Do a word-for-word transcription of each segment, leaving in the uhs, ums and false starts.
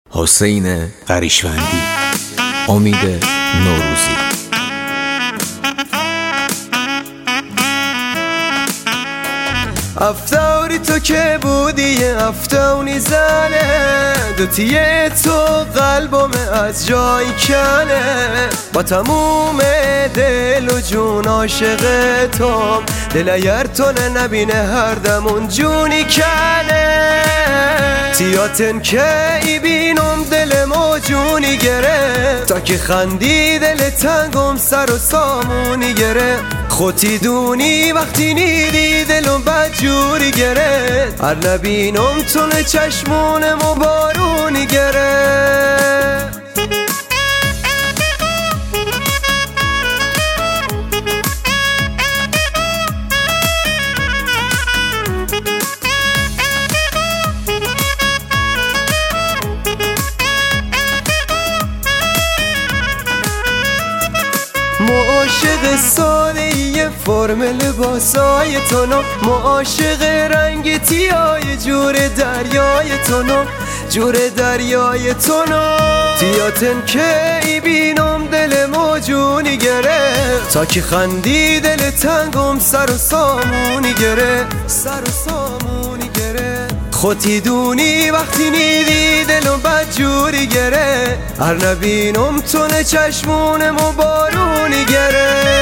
حسین قریشوندی، امید نوروزی. افتاری تو که بودی افتونی زنه، دوتیه تو قلبم از جای کنه، با تموم دل و جون عاشق توم، دل اگر تو نبینه هر دمون جونی کنه. تیاتن که ای بینم دلمو جونی گره، تا که خندی دل تنگم سر و سامونی گره. خودی دونی وقتی نیدی دلم بدجوری گره، هر نبینم تونه چشمونم و بارونی گره. معاشق ساله فرم لباسای تونو، معاشق رنگ تیای جور دریای تونو، جور دریای تونو. تیاتن که ای بینم دل موجونی گره، تا که خندی دل تنگم سر و سامونی گره، سر و سامونی گره. خودی دونی وقتی نیدی دلم بدجوری گره، هر نبینم تونه چشمونم و بارونی گره.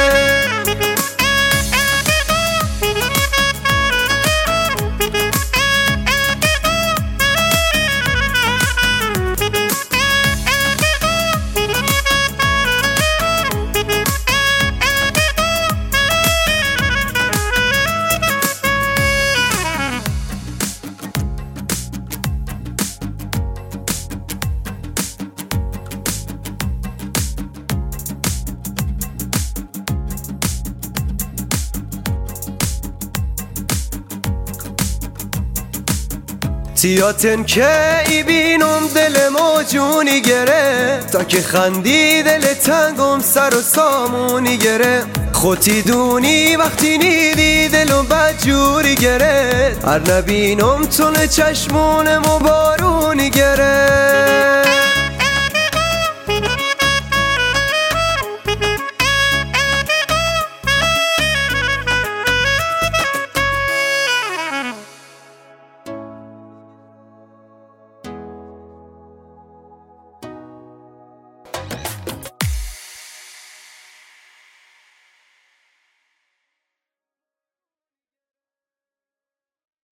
تیاتن که ای بینم دلمو جونی گره، تا که خندی دل تنگم سر و سامونی گره. خودی دونی وقتی نیدی دلم بدجوری گره، هر نبینم تونه چشمونم و بارونی گره.